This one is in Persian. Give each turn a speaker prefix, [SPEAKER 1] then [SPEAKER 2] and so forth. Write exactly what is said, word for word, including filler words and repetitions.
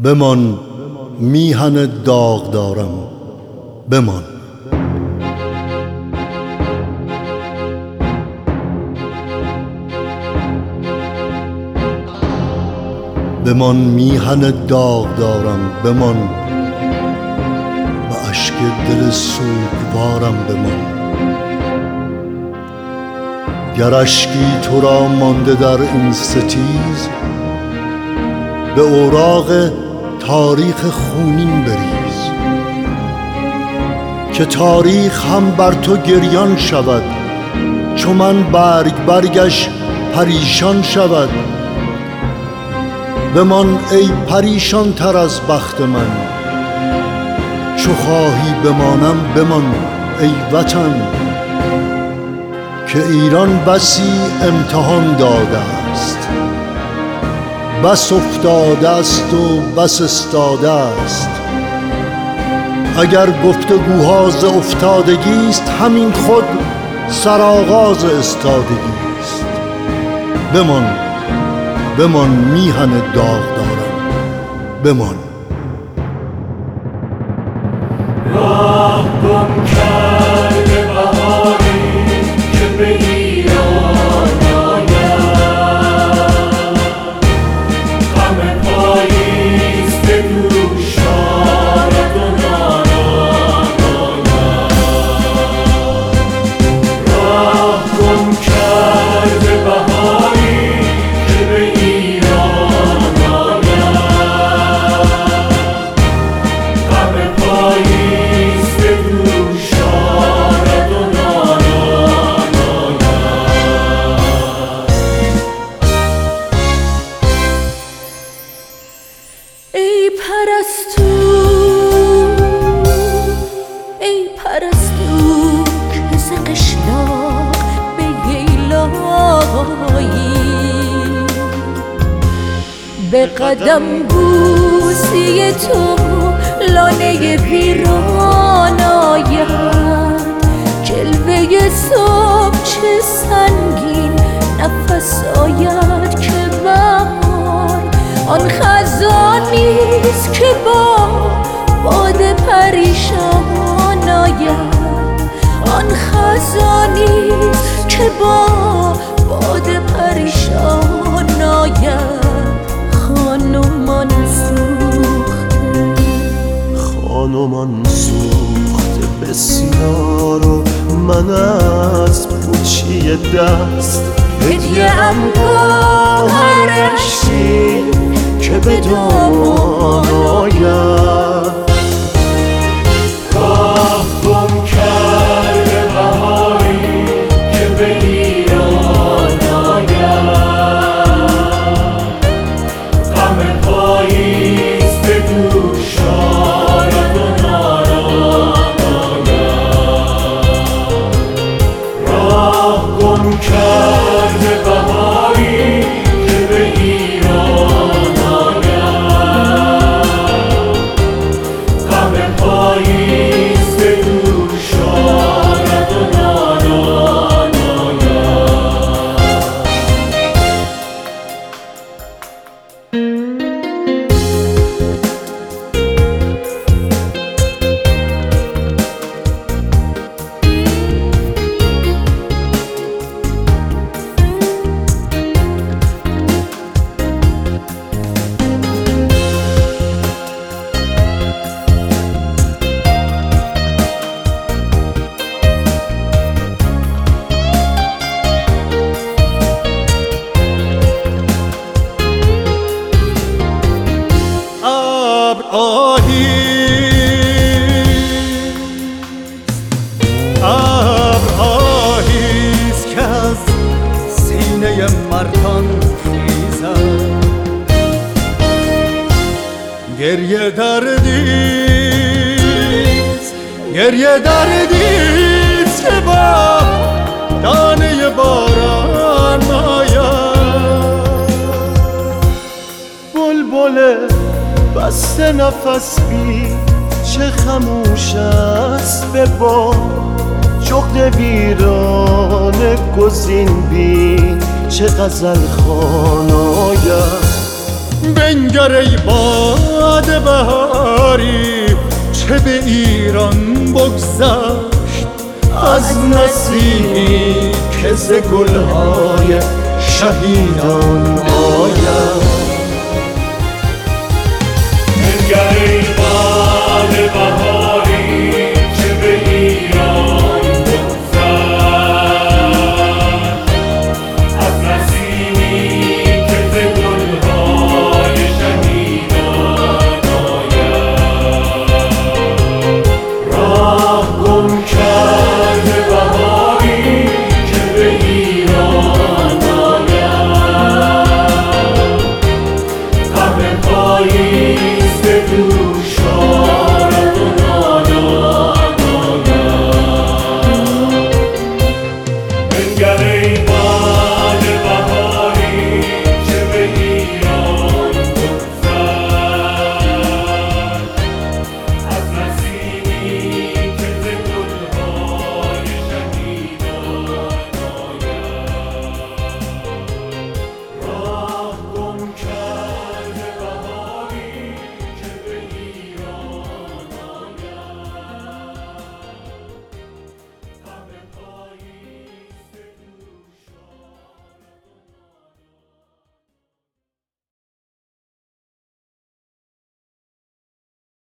[SPEAKER 1] بمان میهن داغ دارم، بمان. بمان میهن داغ دارم، بمان. به اشک دل سوگوارم بمان. گر اشکی تو را مانده در این ستیز، به اوراق تاریخ خونین بریز، که تاریخ هم بر تو گریان شود، چو من برگ برگش پریشان شود. بمان ای پریشان تر از بخت من، چو خواهی بمانم بمان ای وطن. که ایران بسی امتحان داده است، بس افتاده است و بس استاده است. اگر گفتگوها ز افتادگی است، همین خود سرآغاز استادگی است. بمان بمان میهن داغ دارم، بمان.
[SPEAKER 2] راه گم کرده بهاری که به ایران آید، غم پاییز به دوش آرد و نالان آید. راه گم کرده بهاری که به ایران آید، غم پاییز به دوش آرد و نالان آید. ای پرستو ای پرستو که ز قشلاق به ییلایی، به قدم بوسی تو لانه ویران آید. جلوه صبح چه سنگین نفس آید که بهار آن خزانیست که با باد پریشان آید. آن خزانیست که با باد پریشان آید. خانمان سوخته
[SPEAKER 3] خانمان سوخته بسیار و من از پوچی دست
[SPEAKER 2] هدیه ام گوهر
[SPEAKER 3] اشکی که به دامان آید.
[SPEAKER 2] راه گم کرده بهاری که به ایران آید، غم پاییز به دوش آرد و نالان آید. راه گم کرده بهاری که به ایران آید، غم پاییز به دوش آرد و نالان
[SPEAKER 3] ابر آهیست، ابر آهیست که از سینه مردان خیزد. گریه دردیست، گریه دردیست که با دانه باران آید. بلبل بسته نفس بی چه خموش است به باد. جغد ویران گزین بین چه غزل خوان آید. بنگر بنگر ای باد بهاری چه به ایران بگذشت از نسیمی که ز گلهای شهیدان